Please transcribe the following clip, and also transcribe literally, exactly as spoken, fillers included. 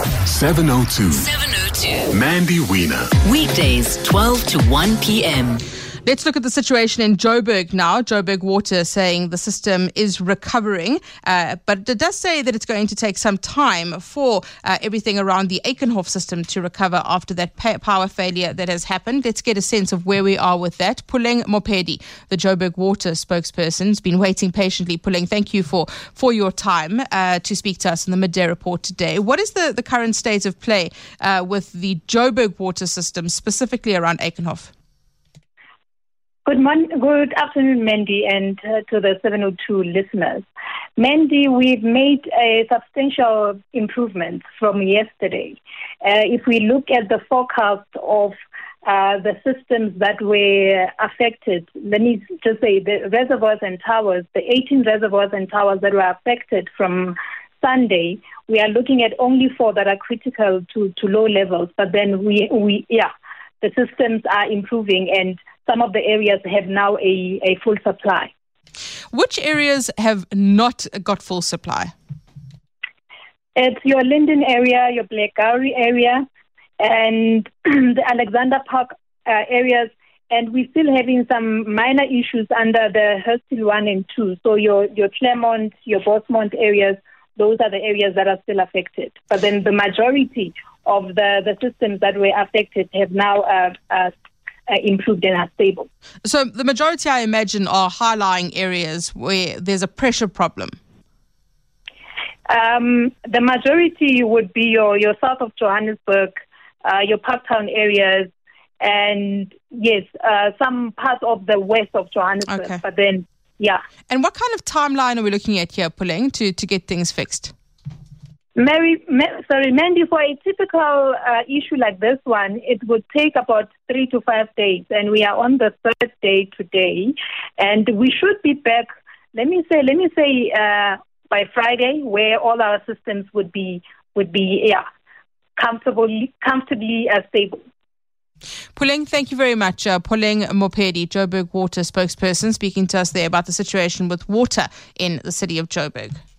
seven oh two. seven oh two. Mandy Wiener. Weekdays, twelve to one p.m. Let's look at the situation in Joburg now. Joburg Water saying the system is recovering, uh, but it does say that it's going to take some time for uh, everything around the Aikenhof system to recover after that pa- power failure that has happened. Let's get a sense of where we are with that. Puleng Mopedi, the Joburg Water spokesperson, has been waiting patiently. Puleng, thank you for, for your time uh, to speak to us in the midday report today. What is the, the current state of play uh, with the Joburg Water system, specifically around Aikenhof? Good morning, good afternoon, Mandy, and uh, to the seven oh two listeners. Mandy, we've made a substantial improvement from yesterday. Uh, if we look at the forecast of uh, the systems that were affected, let me just say the reservoirs and towers, the eighteen reservoirs and towers that were affected from Sunday, we are looking at only four that are critical to, to low levels, but then we, we, yeah, the systems are improving and some of the areas have now a, a full supply. Which areas have not got full supply? It's your Linden area, your Blackgowrie area, and the Alexander Park uh, areas. And we're still having some minor issues under the Hurstville one and two. So your, your Claremont, your Bosmont areas, those are the areas that are still affected. But then the majority of the, the systems that were affected have now uh, uh, Uh, improved and are stable. So the majority, I imagine, are high-lying areas where there's a pressure problem. Um, the majority would be your, your south of Johannesburg, uh, your Parktown areas, and yes, uh, some parts of the west of Johannesburg. Okay. But then, yeah. And what kind of timeline are we looking at here, Puleng, to, to get things fixed? Mary, Ma- sorry, Mandy, for a typical uh, issue like this one, it would take about three to five days, and we are on the third day today, and we should be back. Let me say, let me say, uh, by Friday, where all our systems would be would be yeah, comfortably comfortably uh, stable. Puleng, thank you very much. Uh, Puleng Mopedi, Joburg Water spokesperson, speaking to us there about the situation with water in the city of Joburg.